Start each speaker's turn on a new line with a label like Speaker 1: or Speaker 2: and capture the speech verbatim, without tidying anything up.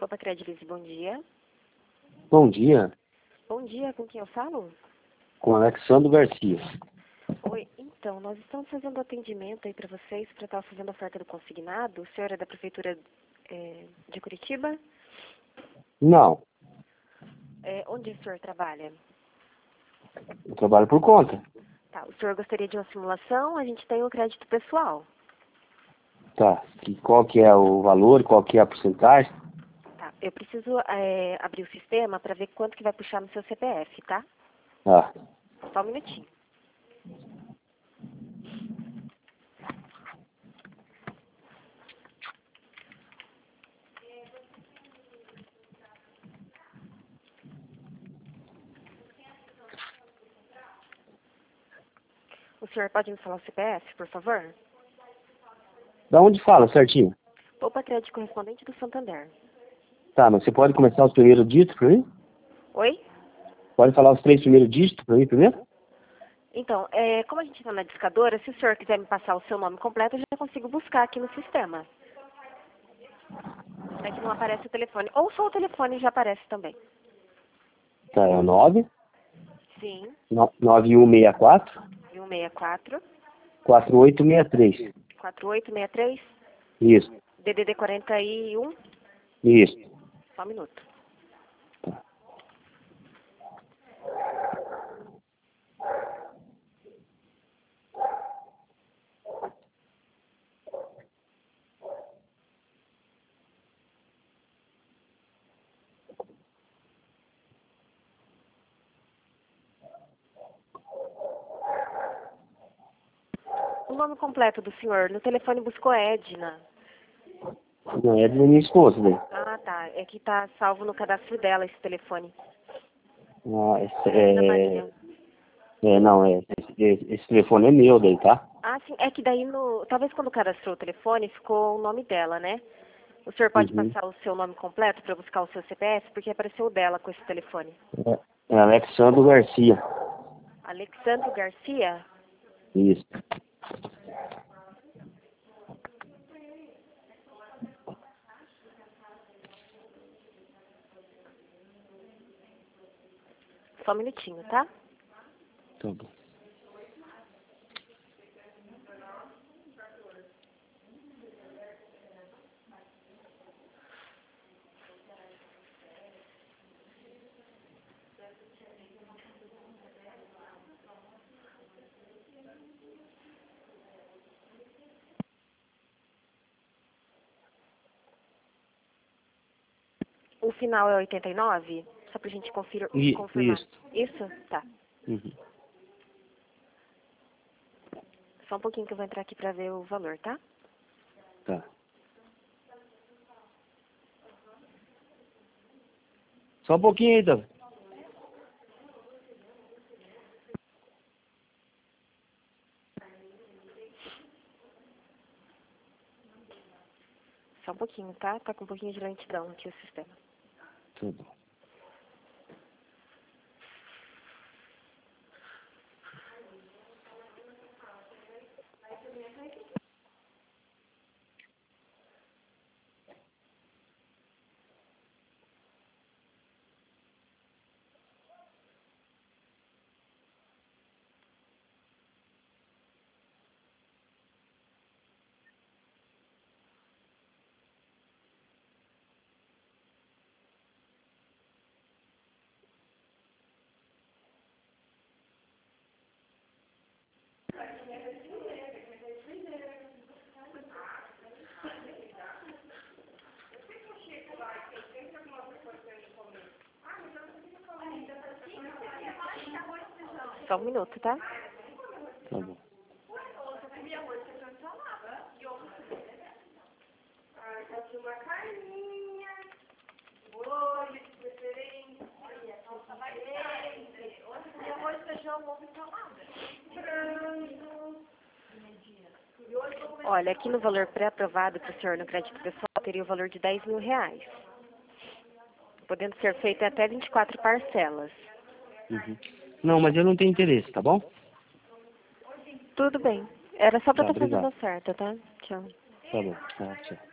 Speaker 1: Opa, Credilize, bom dia.
Speaker 2: Bom dia,
Speaker 1: Bom dia, com quem eu falo?
Speaker 2: com Alexandre Garcia.
Speaker 1: Oi, então, nós estamos fazendo atendimento aí para vocês, para estar fazendo a oferta do consignado. O senhor é da Prefeitura é, de Curitiba?
Speaker 2: Não,
Speaker 1: É, onde o senhor trabalha?
Speaker 2: eu trabalho por conta.
Speaker 1: Tá, o senhor gostaria de uma simulação? A gente tem o crédito pessoal.
Speaker 2: Tá, e qual que é o valor, qual que é a porcentagem?
Speaker 1: Tá, eu preciso é, abrir o sistema para ver quanto que vai puxar no seu C P F, tá?
Speaker 2: Ah,
Speaker 1: Só um minutinho. O senhor pode me falar o C P F, por favor?
Speaker 2: da onde fala certinho?
Speaker 1: Opa, crédito correspondente do Santander.
Speaker 2: Tá, mas você pode começar os primeiros dígitos pra mim?
Speaker 1: Oi?
Speaker 2: Pode falar os três primeiros dígitos pra mim primeiro?
Speaker 1: Então, é, como a gente está na discadora, se o senhor quiser me passar o seu nome completo, eu já consigo buscar aqui no sistema. É que não aparece o telefone. Ou só o telefone já aparece também.
Speaker 2: Tá, é o nove,
Speaker 1: Sim,
Speaker 2: nove um seis quatro,
Speaker 1: um seis quatro,
Speaker 2: quatro oito seis três.
Speaker 1: quatro oito seis três,
Speaker 2: Isso,
Speaker 1: D D D quarenta e um.
Speaker 2: isso.
Speaker 1: Só um minuto. O nome completo do senhor. No telefone buscou Edna.
Speaker 2: Não, é da minha esposa, né?
Speaker 1: Ah, tá. É que tá salvo no cadastro dela esse telefone.
Speaker 2: Ah, esse,
Speaker 1: Edna
Speaker 2: é,
Speaker 1: Maria.
Speaker 2: é, não, é, esse, esse telefone é meu daí, tá?
Speaker 1: Ah, sim. É que daí no. Talvez quando cadastrou o telefone ficou o nome dela, né? O senhor pode
Speaker 2: Uhum.
Speaker 1: passar o seu nome completo para buscar o seu C P F? Porque apareceu o dela com esse telefone.
Speaker 2: É, é Alexandre Garcia.
Speaker 1: Alexandre Garcia?
Speaker 2: Isso.
Speaker 1: Só um minutinho, tá?
Speaker 2: Tá bom.
Speaker 1: O final é oitenta e nove? Só pra gente confir,
Speaker 2: I-
Speaker 1: confirmar.
Speaker 2: Isso.
Speaker 1: Isso? Tá.
Speaker 2: Uhum.
Speaker 1: Só um pouquinho que eu vou entrar aqui pra ver o valor, tá?
Speaker 2: Tá. Só um pouquinho aí, Davi.
Speaker 1: Só um pouquinho, tá? Tá com um pouquinho de lentidão aqui o sistema.
Speaker 2: Tá bom.
Speaker 1: Só um minuto, tá?
Speaker 2: Tá bom.
Speaker 1: Olha, aqui no valor pré-aprovado para o senhor no crédito pessoal teria o valor de dez mil reais. Podendo ser feito em até vinte e quatro parcelas.
Speaker 2: Uhum. Não, mas eu não tenho interesse, tá bom?
Speaker 1: Tudo bem. Era só para
Speaker 2: Tá,
Speaker 1: estar fazendo a
Speaker 2: obrigado.
Speaker 1: oferta, tá? Tchau.
Speaker 2: Tá bom. Tá, tchau.